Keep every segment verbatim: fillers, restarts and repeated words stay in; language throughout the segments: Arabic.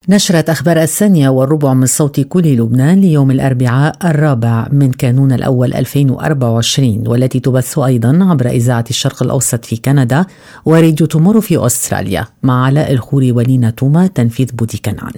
نشرت أخبار الثانية والربع من صوت كل لبنان ليوم الأربعاء الرابع من كانون الأول ألفين وأربعة وعشرين، والتي تبث أيضا عبر إذاعة الشرق الأوسط في كندا وراديو تومورو في أستراليا، مع علاء الخوري ولينا توما تنفيذ بودي كنعان.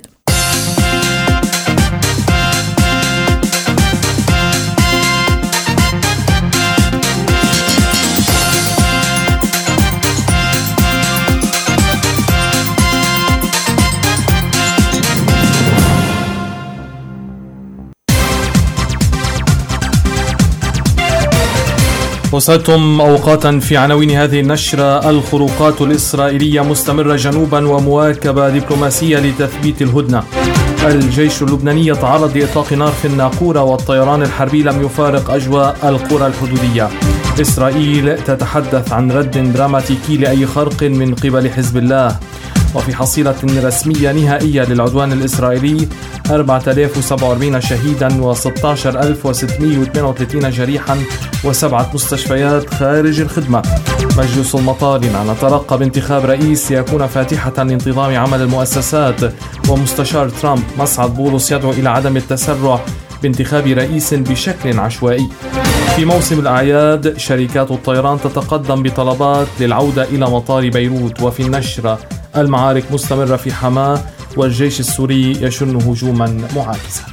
وصلتم أوقاتا في عناوين هذه النشرة. الخروقات الإسرائيلية مستمرة جنوبا ومواكبة دبلوماسية لتثبيت الهدنة. الجيش اللبناني يتعرض لإطلاق نار في الناقورة، والطيران الحربي لم يفارق أجواء القرى الحدودية. إسرائيل تتحدث عن رد دراماتيكي لأي خرق من قبل حزب الله. وفي حصيلة رسمية نهائية للعدوان الإسرائيلي أربعة آلاف وسبعة وأربعين شهيدا وستة عشر ألف وستمئة واثنين وثلاثين جريحا وسبعة مستشفيات خارج الخدمة. مجلس المطالبة نترقب انتخاب رئيس يكون فاتحة لانتظام عمل المؤسسات. ومستشار ترامب مسعد بولس يدعو إلى عدم التسرع بانتخاب رئيس بشكل عشوائي. في موسم الأعياد شركات الطيران تتقدم بطلبات للعودة إلى مطار بيروت. وفي النشرة المعارك مستمرة في حماة، والجيش السوري يشن هجوما معاكسا.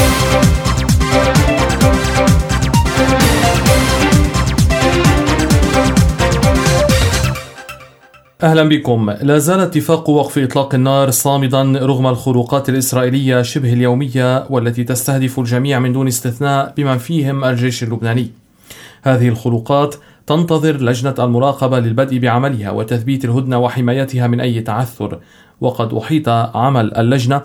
أهلا بكم. لا زال اتفاق وقف إطلاق النار صامدا رغم الخروقات الإسرائيلية شبه اليومية والتي تستهدف الجميع من دون استثناء بمن فيهم الجيش اللبناني. هذه الخروقات تنتظر لجنة المراقبة للبدء بعملها وتثبيت الهدنة وحمايتها من أي تعثر. وقد أحيط عمل اللجنة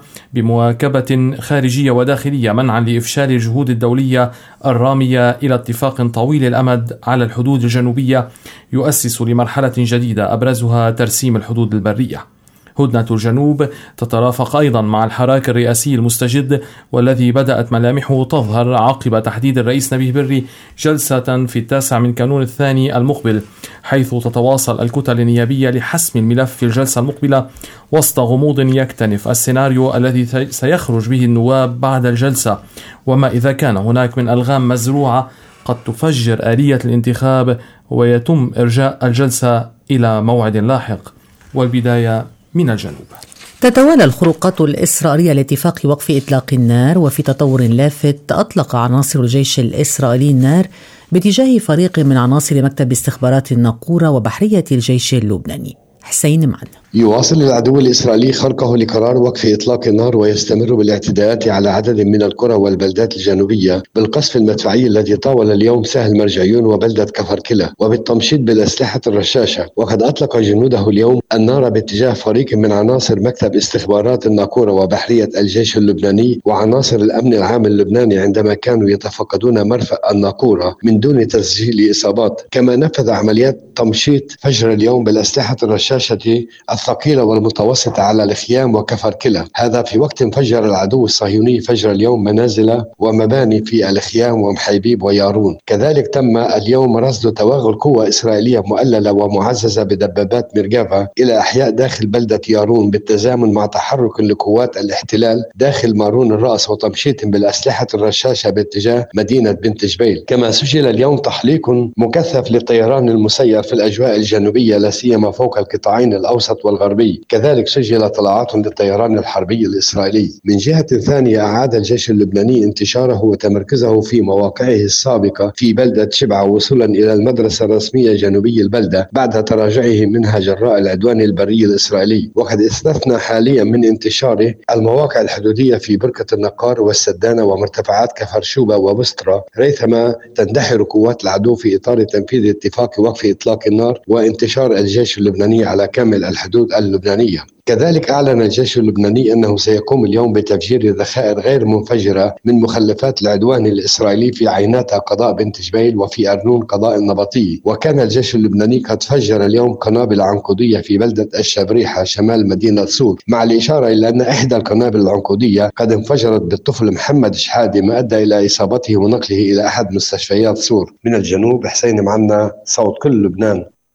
بمواكبة خارجية وداخلية منعا لإفشال الجهود الدولية الرامية إلى اتفاق طويل الأمد على الحدود الجنوبية يؤسس لمرحلة جديدة أبرزها ترسيم الحدود البرية. هدنة الجنوب تترافق أيضا مع الحراك الرئاسي المستجد، والذي بدأت ملامحه تظهر عقب تحديد الرئيس نبيه بري جلسة في التاسع من كانون الثاني المقبل، حيث تتواصل الكتل النيابية لحسم الملف في الجلسة المقبلة وسط غموض يكتنف السيناريو الذي سيخرج به النواب بعد الجلسة، وما إذا كان هناك من ألغام مزروعة قد تفجر آلية الانتخاب ويتم إرجاء الجلسة إلى موعد لاحق. والبداية من الجنوب. تتوالى الخروقات الإسرائيلية لاتفاق وقف إطلاق النار، وفي تطور لافت أطلق عناصر الجيش الإسرائيلي النار باتجاه فريق من عناصر مكتب استخبارات الناقورة وبحرية الجيش اللبناني. حسين معنا. يواصل العدو الإسرائيلي خرقه لقرار وقف إطلاق النار، ويستمر بالاعتداءات على عدد من القرى والبلدات الجنوبية بالقصف المدفعي الذي طاول اليوم سهل مرجعيون وبلدة كفر كلا، وبالتمشيط بالأسلحة الرشاشة. وقد أطلق جنوده اليوم النار باتجاه فريق من عناصر مكتب استخبارات الناقورة وبحرية الجيش اللبناني وعناصر الأمن العام اللبناني عندما كانوا يتفقدون مرفأ الناقورة من دون تسجيل إصابات. كما نفذ عمليات تمشيط فجر اليوم بالأسلحة الرشاشة الثقيلة والمتوسطة على الخيام وكفر كلا، هذا في وقت فجر العدو الصهيوني فجر اليوم منازل ومباني في الخيام ومحيبيب ويارون. كذلك تم اليوم رصد توغل قوة إسرائيلية مؤللة ومعززة بدبابات مركافة إلى أحياء داخل بلدة يارون، بالتزامن مع تحرك لقوات الاحتلال داخل مارون الرأس وتمشيط بالأسلحة الرشاشة باتجاه مدينة بنت جبيل. كما سجل اليوم تحليق مكثف للطيران المسير في الأجواء الجنوبية لا سيما فوق القطاعين الأوسط والغربي. كذلك سجل طلعات للطيران الحربي الإسرائيلي. من جهة ثانية أعاد الجيش اللبناني انتشاره وتمركزه في مواقعه السابقة في بلدة شبعة وصولا إلى المدرسة الرسمية جنوبي البلدة بعد تراجعه منها جراء العدوان البري الإسرائيلي. وقد استثنى حاليا من انتشاره المواقع الحدودية في بركة النقار والسدانة ومرتفعات كفر شوبة وبسترة، ريثما تندحر قوات العدو في إطار تنفيذ اتفاق وقف إطلاق النار وانتشار الجيش اللبناني على كامل الحدود اللبنانية. كذلك أعلن الجيش اللبناني أنه سيقوم اليوم بتفجير ذخائر غير منفجرة من مخلفات العدوان الإسرائيلي في عيناتها قضاء بنت جبيل وفي أرنون قضاء النبطي. وكان الجيش اللبناني قد فجر اليوم قنابل عنقودية في بلدة الشبريحة شمال مدينة صور، مع الإشارة إلى أن إحدى القنابل العنقودية قد انفجرت بالطفل محمد شحادي ما أدى إلى إصابته ونقله إلى أحد مستشفيات صور. من الجنوب حسين معنا، صوت كل لبنان.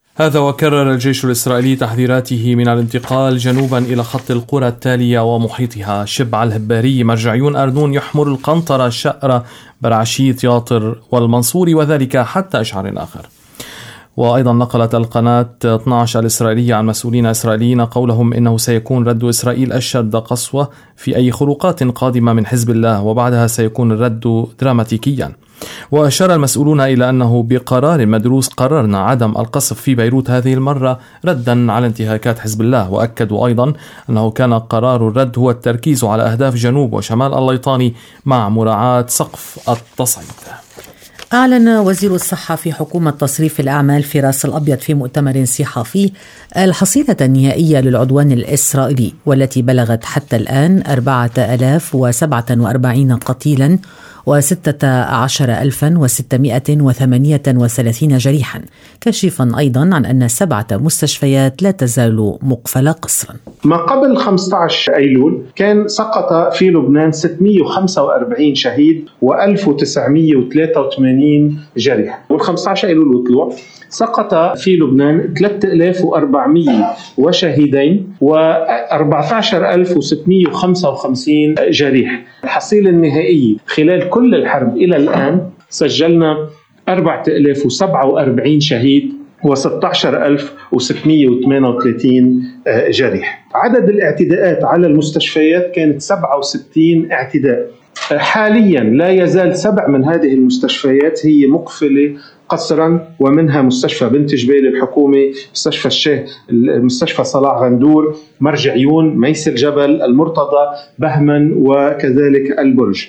هذا وكرر الجيش الإسرائيلي تحذيراته من الانتقال جنوبا إلى خط القرى التالية ومحيطها: شبع الهباري، مرجعيون، أرنون، يحمر، القنطرة، شأرة، برعشيت، ياطر والمنصوري، وذلك حتى إشعار آخر. وأيضا نقلت القناة اثني عشر الإسرائيلية عن مسؤولين إسرائيليين قولهم إنه سيكون رد إسرائيل أشد قسوة في أي خروقات قادمة من حزب الله، وبعدها سيكون الرد دراماتيكيا. وأشار المسؤولون إلى أنه بقرار مدروس قررنا عدم القصف في بيروت هذه المرة ردا على انتهاكات حزب الله. وأكدوا أيضا أنه كان قرار الرد هو التركيز على أهداف جنوب وشمال الليطاني مع مراعاة سقف التصعيد. أعلن وزير الصحة في حكومة تصريف الأعمال في راس الأبيض في مؤتمر صحفي الحصيلة النهائية للعدوان الإسرائيلي، والتي بلغت حتى الآن أربعة آلاف وسبعة وأربعين قتيلا وستة عشر ألفا وستمائة وثمانية وثلاثين جريحا، كاشفا أيضا عن أن سبعة مستشفيات لا تزال مقفلة قسرا. ما قبل خمسة عشر أيلول كان سقط في لبنان ستمائة وخمسة وأربعين شهيد وألف وتسعمائة وثلاثة وثمانين جريح، وال خمسة عشر أيلول وطلوع سقط في لبنان ثلاثة آلاف وأربعمائة وشهيدين وأربعة عشر ألف وستمائة وخمسة وخمسين جريح. الحصيلة النهائية خلال كل الحرب إلى الآن سجلنا أربعة آلاف وسبعة وأربعين شهيد وستة عشر ألف وستمائة وثمانية وثلاثين جريح. عدد الاعتداءات على المستشفيات كانت سبعة وستين اعتداء. حاليا لا يزال سبع من هذه المستشفيات هي مقفلة قسرا، ومنها مستشفى بنت جبيل الحكومي، مستشفى الشاه، مستشفى صلاح غندور، مرجعيون، ميس الجبل، المرتضى، بهمن، وكذلك البرج.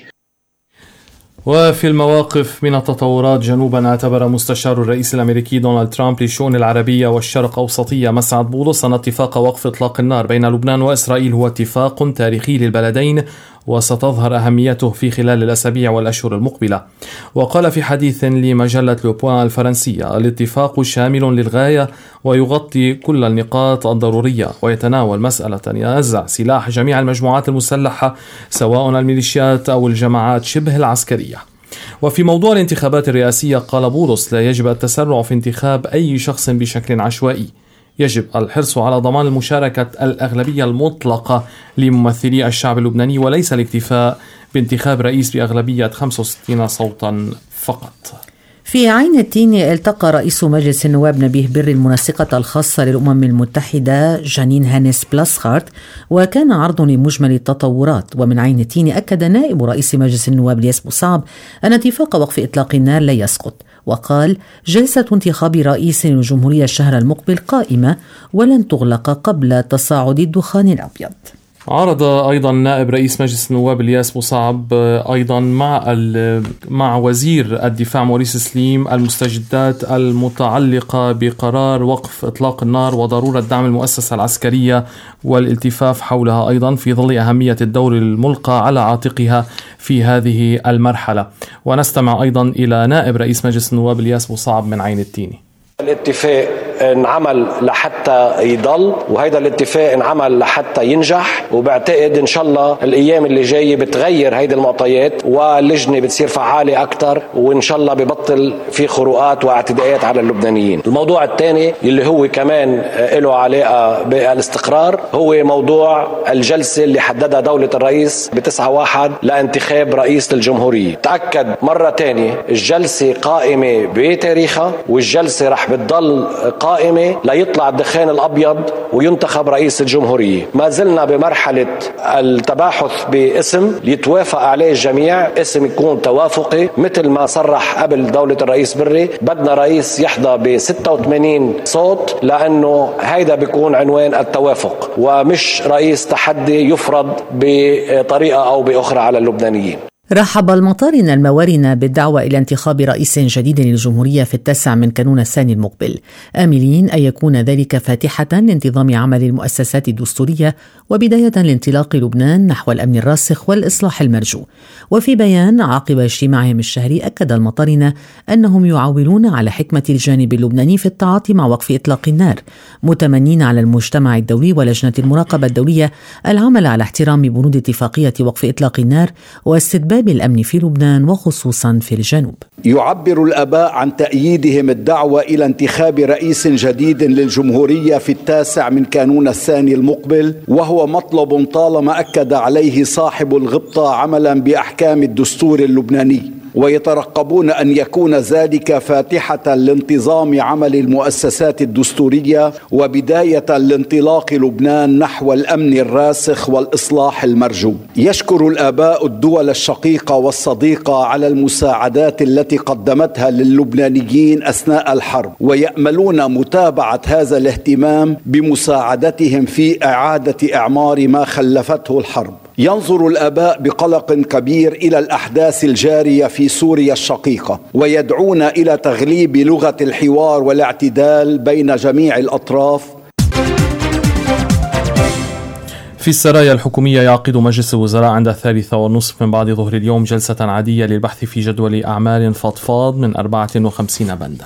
وفي المواقف من التطورات جنوبا، اعتبر مستشار الرئيس الأمريكي دونالد ترامب للشؤون العربية والشرق أوسطية مسعد بولس أن اتفاق وقف إطلاق النار بين لبنان وإسرائيل هو اتفاق تاريخي للبلدين وستظهر أهميته في خلال الأسابيع والأشهر المقبلة. وقال في حديث لمجلة لوبوان الفرنسية: الاتفاق شامل للغاية ويغطي كل النقاط الضرورية، ويتناول مسألة نزع سلاح جميع المجموعات المسلحة سواء الميليشيات أو الجماعات شبه العسكرية. وفي موضوع الانتخابات الرئاسية قال بولس: لا يجب التسرع في انتخاب أي شخص بشكل عشوائي، يجب الحرص على ضمان المشاركة الأغلبية المطلقة لممثلي الشعب اللبناني، وليس الاكتفاء بانتخاب رئيس بأغلبية خمسة وستين صوتا فقط. في عين التين التقى رئيس مجلس النواب نبيه بري المنسقة الخاصة للأمم المتحدة جانين هانيس بلاسخارت، وكان عرض لمجمل التطورات. ومن عين التين أكد نائب رئيس مجلس النواب الياس بوصعب أن اتفاق وقف إطلاق النار لا يسقط، وقال: جلسة انتخاب رئيس للجمهورية الشهر المقبل قائمة ولن تغلق قبل تصاعد الدخان الأبيض. عرض أيضا نائب رئيس مجلس النواب الياس بوصعب أيضا مع مع وزير الدفاع موريس سليم المستجدات المتعلقة بقرار وقف إطلاق النار وضرورة دعم المؤسسة العسكرية والالتفاف حولها أيضا في ظل أهمية الدور الملقى على عاتقها في هذه المرحلة. ونستمع أيضا إلى نائب رئيس مجلس النواب الياس بوصعب من عين التيني. الاتفاق انعمل لحتى يضل، وهيدا الاتفاق انعمل لحتى ينجح، وبعتقد ان شاء الله الايام اللي جايه بتغير هيدي المعطيات واللجنه بتصير فعاله اكثر، وان شاء الله ببطل في خروقات واعتداءات على اللبنانيين. الموضوع الثاني اللي هو كمان له علاقه بالاستقرار هو موضوع الجلسه اللي حددها دوله الرئيس بتسعة واحد لانتخاب رئيس للجمهوريه. تاكد مره ثانيه الجلسه قائمه بتاريخها، والجلسه رح بتضل قائمة ليطلع الدخان الأبيض وينتخب رئيس الجمهورية. ما زلنا بمرحلة التباحث باسم يتوافق عليه الجميع، اسم يكون توافقي مثل ما صرح قبل دولة الرئيس بري. بدنا رئيس يحظى ب ستة وثمانين صوت، لأنه هيدا بيكون عنوان التوافق، ومش رئيس تحدي يفرض بطريقة أو بأخرى على اللبنانيين. رحب المطارن الموارن بالدعوة إلى انتخاب رئيس جديد للجمهورية في التاسع من كانون الثاني المقبل، آملين أن يكون ذلك فاتحة لانتظام عمل المؤسسات الدستورية وبداية لانطلاق لبنان نحو الأمن الراسخ والإصلاح المرجو. وفي بيان عقب اجتماعهم الشهري أكد المطارن أنهم يعولون على حكمة الجانب اللبناني في التعاطي مع وقف إطلاق النار، متمنين على المجتمع الدولي ولجنة المراقبة الدولية العمل على احترام بنود اتفاقية وقف إطلاق النار واستتباب انتخاب الأمن في لبنان وخصوصا في الجنوب. يعبر الآباء عن تأييدهم الدعوة إلى انتخاب رئيس جديد للجمهورية في التاسع من كانون الثاني المقبل، وهو مطلب طالما أكد عليه صاحب الغبطة عملا بأحكام الدستور اللبناني، ويترقبون أن يكون ذلك فاتحة لانتظام عمل المؤسسات الدستورية وبداية لانطلاق لبنان نحو الأمن الراسخ والإصلاح المرجو. يشكر الآباء الدول الشقيقة والصديقة على المساعدات التي قدمتها للبنانيين أثناء الحرب، ويأملون متابعة هذا الاهتمام بمساعدتهم في إعادة إعمار ما خلفته الحرب. ينظر الآباء بقلق كبير إلى الأحداث الجارية في سوريا الشقيقة، ويدعون إلى تغليب لغة الحوار والاعتدال بين جميع الأطراف. في السرايا الحكومية يعقد مجلس الوزراء عند الثالثة والنصف من بعد ظهر اليوم جلسة عادية للبحث في جدول أعمال فضفاض من أربعة وخمسين بندا.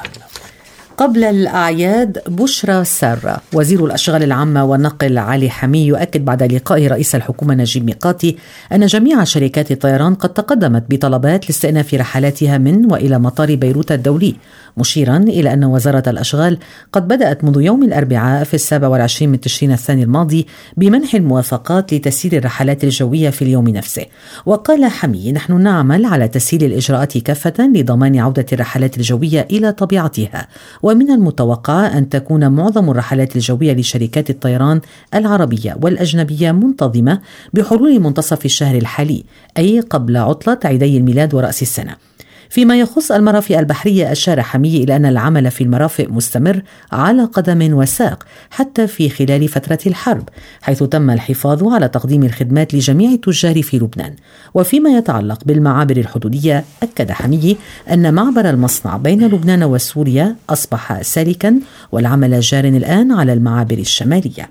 قبل الأعياد بشرى سارة. وزير الأشغال العامة والنقل علي حمي يؤكد بعد لقاء رئيس الحكومة نجيب ميقاتي أن جميع شركات الطيران قد تقدمت بطلبات لاستئناف رحلاتها من وإلى مطار بيروت الدولي، مشيرا إلى أن وزارة الأشغال قد بدأت منذ يوم الأربعاء في السابع والعشرين من تشرين الثاني الماضي بمنح الموافقات لتسيير الرحلات الجوية في اليوم نفسه. وقال حمي: نحن نعمل على تسهيل الإجراءات كافة لضمان عودة الرحلات الجوية إلى طبيعتها، ومن المتوقع أن تكون معظم الرحلات الجوية لشركات الطيران العربية والأجنبية منتظمة بحلول منتصف الشهر الحالي، أي قبل عطلة عيدي الميلاد ورأس السنة. فيما يخص المرافق البحرية، أشار حمي إلى أن العمل في المرافق مستمر على قدم وساق حتى في خلال فترة الحرب، حيث تم الحفاظ على تقديم الخدمات لجميع التجار في لبنان. وفيما يتعلق بالمعابر الحدودية، أكد حمي أن معبر المصنع بين لبنان وسوريا أصبح سالكا، والعمل جار الآن على المعابر الشمالية.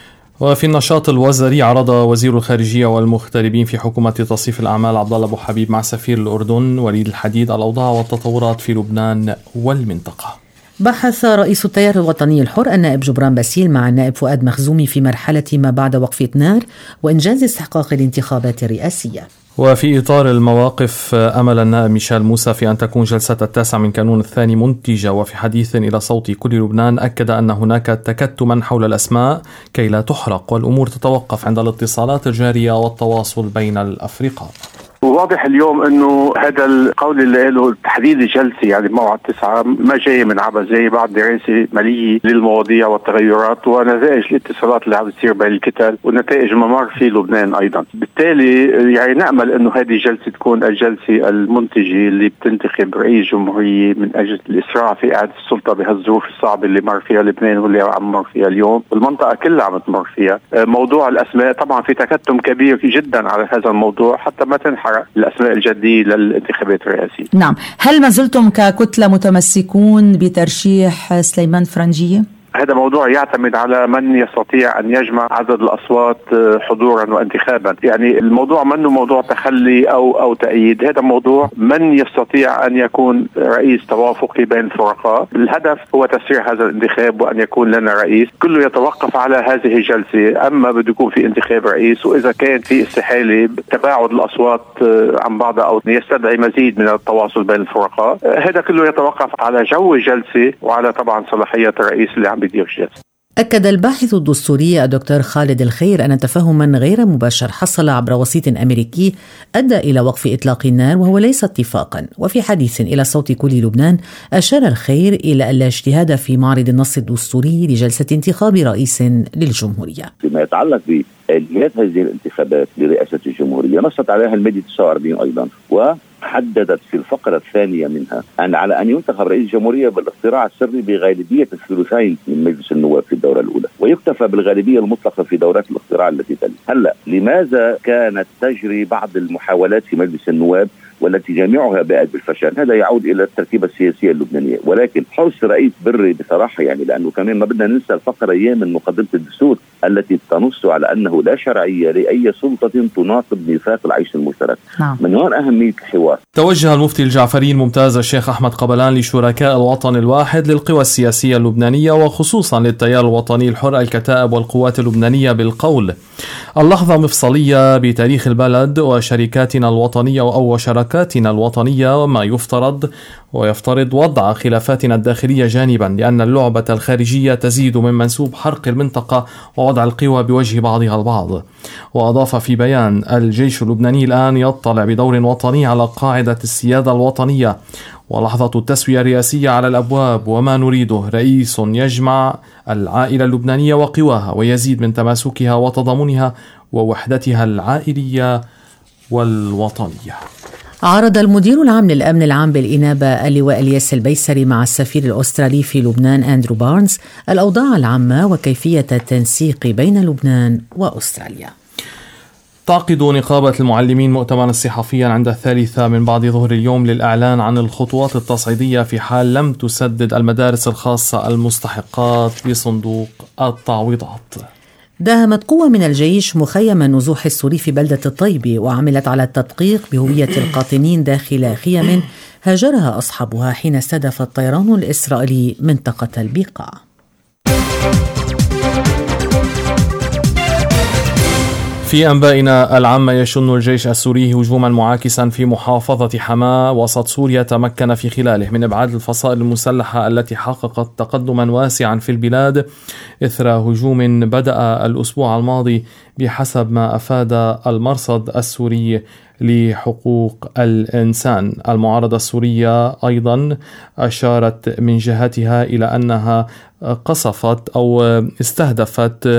وفي النشاط الوزاري، عرض وزير الخارجية والمغتربين في حكومة تصريف الأعمال عبد الله أبو حبيب مع سفير الأردن وليد الحديد الأوضاع والتطورات في لبنان والمنطقة. بحث رئيس التيار الوطني الحر النائب جبران باسيل مع النائب فؤاد مخزومي في مرحلة ما بعد وقفة نار وإنجاز استحقاق الانتخابات الرئاسية. وفي إطار المواقف، أمل النائب ميشيل موسى في أن تكون جلسة التاسع من كانون الثاني منتجة. وفي حديث إلى صوت كل لبنان أكد أن هناك تكتما حول الأسماء كي لا تحرق، والأمور تتوقف عند الاتصالات الجارية والتواصل بين الأفرقاء. واضح اليوم انه هذا القول اللي قاله تحديد الجلسه يعني موعد تسعة ما جاي من عبث، زي بعد دراسه ماليه للمواضيع والتغيرات ونتائج الاتصالات اللي عم بتصير بين الكتل ونتائج ممر في لبنان ايضا. بالتالي يعني نامل انه هذه الجلسه تكون الجلسه المنتجه اللي بتنتخب رئيس جمهوريه من اجل الاسراع في اعاده السلطه بهالظروف الصعبه اللي مر فيها لبنان واللي عم مر فيها اليوم والمنطقه كلها عم تمر فيها. موضوع الاسماء طبعا في تكتم كبير جدا على هذا الموضوع حتى ما تنحرق الأسماء الجدية للانتخابات الرئاسية. نعم، هل ما زلتم ككتلة متمسكون بترشيح سليمان فرنجية؟ هذا موضوع يعتمد على من يستطيع أن يجمع عدد الأصوات حضورا وانتخابا. يعني الموضوع منه موضوع تخلي أو أو تأييد، هذا موضوع من يستطيع أن يكون رئيس توافقي بين الفرقاء. الهدف هو تسريع هذا الانتخاب وأن يكون لنا رئيس. كله يتوقف على هذه الجلسة، أما بده يكون في انتخاب رئيس وإذا كان في استحالة تباعد الأصوات عن بعضها أو يستدعي مزيد من التواصل بين الفرقاء، هذا كله يتوقف على جو الجلسة وعلى طبعا صلاحيات الرئيس اللي عم أكد الباحث الدستوري الدكتور خالد الخير أن تفاهما غير مباشر حصل عبر وسيط أمريكي أدى إلى وقف إطلاق النار وهو ليس اتفاقا. وفي حديث إلى صوت كل لبنان، أشار الخير إلى أن لا اجتهاد في معرض النص الدستوري لجلسة انتخاب رئيس للجمهورية. فيما يتعلق بآليات هذه الانتخابات لرئاسة الجمهورية نصت عليها المادة تسعة وأربعين أيضا، و حددت في الفقرة الثانية منها أن على أن ينتخب رئيس الجمهورية بالاقتراع السري بغالبية الثلثين من مجلس النواب في الدورة الأولى، ويكتفى بالغالبية المطلقة في دورات الاقتراع التي تلي. هلا لماذا كانت تجري بعض المحاولات في مجلس النواب والتي جميعها باءت بالفشل. هذا يعود إلى التركيبة السياسية اللبنانية. ولكن حرص رئيس بري بصراحة يعني، لأنه كمان ما بدنا ننسى الفقرة أيام من مقدمة الدستور التي تنص على أنه لا شرعية لأي سلطة تناقض ميثاق العيش المشترك. نعم. من هون أهمية الحوار. توجه المفتي الجعفري الممتاز الشيخ أحمد قبلان لشركاء الوطن الواحد للقوى السياسية اللبنانية وخصوصا للتيار الوطني الحر الكتائب والقوات اللبنانية بالقول: اللحظة مفصلية بتاريخ البلد وشركاتنا الوطنية أو شراكاتنا الوطنية، وما يفترض ويفترض وضع خلافاتنا الداخلية جانبا، لأن اللعبة الخارجية تزيد من منسوب حرق المنطقة ووضع القوى بوجه بعضها البعض. وأضاف في بيان: الجيش اللبناني الآن يطلع بدور وطني على قاعدة السيادة الوطنية، ولحظة التسوية الرئاسية على الأبواب، وما نريده رئيس يجمع العائلة اللبنانية وقواها ويزيد من تماسكها وتضامنها ووحدتها العائلية والوطنية. عرض المدير العام للأمن العام بالإنابة اللواء الياس البيسري مع السفير الأسترالي في لبنان أندرو بارنز الأوضاع العامة وكيفية التنسيق بين لبنان وأستراليا. تعقد نقابة المعلمين مؤتمرا صحفيا عند الثالثة من بعد ظهر اليوم للإعلان عن الخطوات التصعيدية في حال لم تسدد المدارس الخاصة المستحقات بصندوق التعويضات. داهمت قوة من الجيش مخيم النزوح السوري في بلدة الطيبة وعملت على التدقيق بهوية القاطنين داخل خيم هاجرها أصحابها حين استهدف الطيران الإسرائيلي منطقة البقاع. في أنبائنا العامة، يشن الجيش السوري هجوما معاكسا في محافظة حماة وسط سوريا تمكن في خلاله من إبعاد الفصائل المسلحة التي حققت تقدما واسعا في البلاد إثر هجوم بدأ الأسبوع الماضي بحسب ما أفاد المرصد السوري لحقوق الإنسان. المعارضة السورية أيضا أشارت من جهتها إلى أنها قصفت أو استهدفت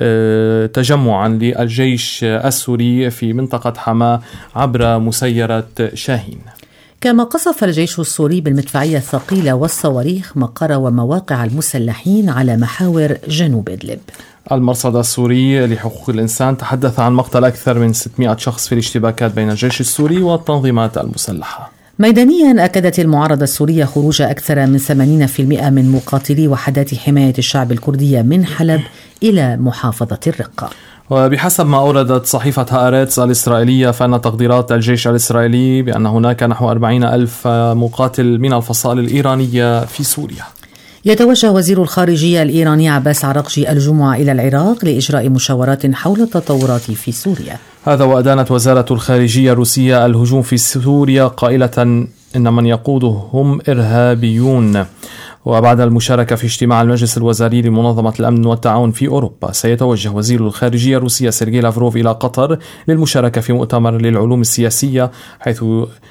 تجمعا للجيش السوري في منطقة حماة عبر مسيرة شاهين. كما قصف الجيش السوري بالمدفعية الثقيلة والصواريخ مقر ومواقع المسلحين على محاور جنوب إدلب. المرصد السوري لحقوق الإنسان تحدث عن مقتل أكثر من ستمائة شخص في الاشتباكات بين الجيش السوري والتنظيمات المسلحة. ميدانيا أكدت المعارضة السورية خروج أكثر من ثمانين بالمئة من مقاتلي وحدات حماية الشعب الكردية من حلب إلى محافظة الرقة. وبحسب ما أوردت صحيفة هآرتز الإسرائيلية، فإن تقديرات الجيش الإسرائيلي بأن هناك نحو أربعين ألف مقاتل من الفصائل الإيرانية في سوريا. يتوجه وزير الخارجية الإيراني عباس عراقجي الجمعة إلى العراق لإجراء مشاورات حول التطورات في سوريا. هذا وأدانت وزارة الخارجية الروسية الهجوم في سوريا قائلة إن من يقوده هم إرهابيون. وبعد المشاركة في اجتماع المجلس الوزاري لمنظمة الأمن والتعاون في أوروبا، سيتوجه وزير الخارجية الروسية سيرجي لافروف إلى قطر للمشاركة في مؤتمر للعلوم السياسية، حيث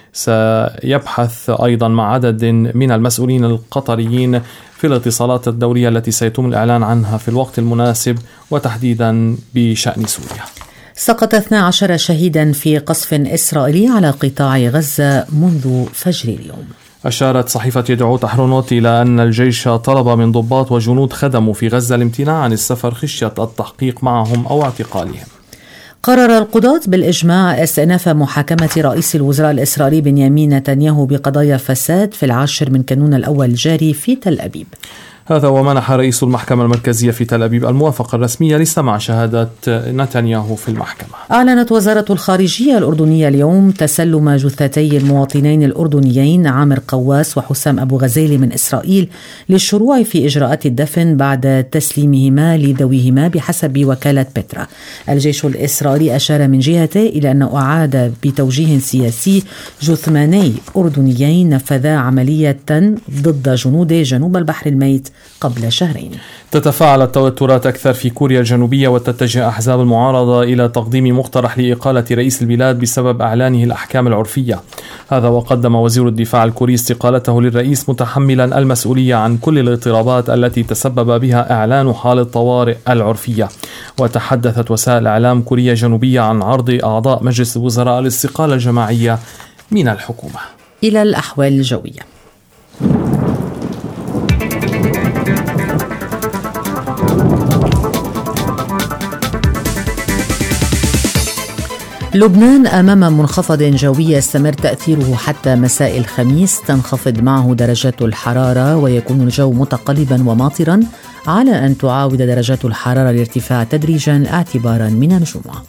سيبحث أيضا مع عدد من المسؤولين القطريين في الاتصالات الدورية التي سيتم الإعلان عنها في الوقت المناسب، وتحديدا بشأن سوريا. سقط اثنا عشر شهيدا في قصف إسرائيلي على قطاع غزة منذ فجر اليوم. أشارت صحيفة يدعو تحرنوت إلى أن الجيش طلب من ضباط وجنود خدموا في غزة الامتناع عن السفر خشية التحقيق معهم أو اعتقالهم. قرر القضاة بالإجماع استئناف محاكمة رئيس الوزراء الإسرائيلي بنيامين نتنياهو بقضايا فساد في العاشر من كانون الأول الجاري في تل أبيب. هذا ومنح رئيس المحكمة المركزية في تل أبيب الموافقة الرسمية لسماع شهادة نتنياهو في المحكمة. أعلنت وزارة الخارجية الأردنية اليوم تسلم جثتي المواطنين الأردنيين عامر قواس وحسام أبو غزيل من إسرائيل للشروع في إجراءات الدفن بعد تسليمهما لذويهما بحسب وكالة بترا. الجيش الإسرائيلي أشار من جهته إلى أنه أعاد بتوجيه سياسي جثماني أردنيين نفذا عملية ضد جنود جنوب البحر الميت قبل شهرين. تتفاعل التوترات أكثر في كوريا الجنوبية، وتتجه أحزاب المعارضة إلى تقديم مقترح لإقالة رئيس البلاد بسبب إعلانه الأحكام العرفية. هذا وقدم وزير الدفاع الكوري استقالته للرئيس متحملا المسؤولية عن كل الاضطرابات التي تسبب بها إعلان حالة طوارئ العرفية. وتحدثت وسائل إعلام كوريا الجنوبية عن عرض أعضاء مجلس الوزراء الاستقالة الجماعية من الحكومة. إلى الأحوال الجوية. لبنان أمام منخفض جوي يستمر تأثيره حتى مساء الخميس، تنخفض معه درجات الحرارة ويكون الجو متقلبا وماطرا، على أن تعاود درجات الحرارة الارتفاع تدريجا اعتبارا من الجمعة.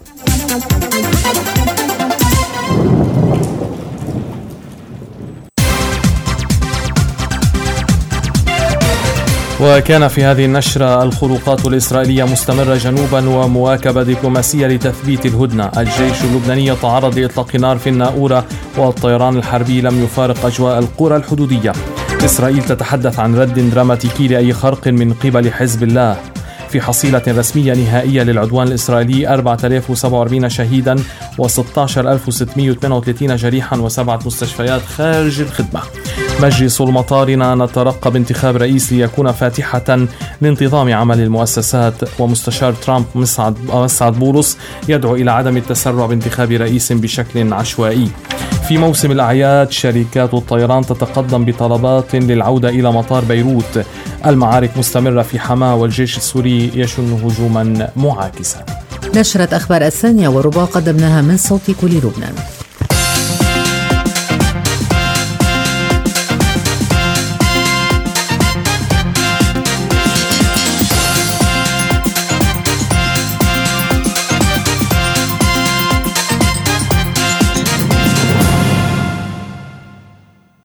وكان في هذه النشرة الخروقات الإسرائيلية مستمرة جنوبا ومواكبة دبلوماسية لتثبيت الهدنة. الجيش اللبناني يتعرض لإطلاق نار في الناؤورة، والطيران الحربي لم يفارق أجواء القرى الحدودية. إسرائيل تتحدث عن رد دراماتيكي لأي خرق من قبل حزب الله. في حصيلة رسمية نهائية للعدوان الإسرائيلي أربعة آلاف وسبعة وأربعين شهيدا وستة عشر ألف وستمائة واثنين وثلاثين جريحا وسبعة مستشفيات خارج الخدمة. مجلس المطارنة نترقب انتخاب رئيس ليكون فاتحة لانتظام عمل المؤسسات، ومستشار ترامب مسعد, مسعد بولس يدعو إلى عدم التسرع بانتخاب رئيس بشكل عشوائي. في موسم الأعياد شركات الطيران تتقدم بطلبات للعودة إلى مطار بيروت. المعارك مستمرة في حماة، والجيش السوري يشن هجوما معاكسا. نشرة أخبار الثانية وربع قدمناها من صوت كل لبنان.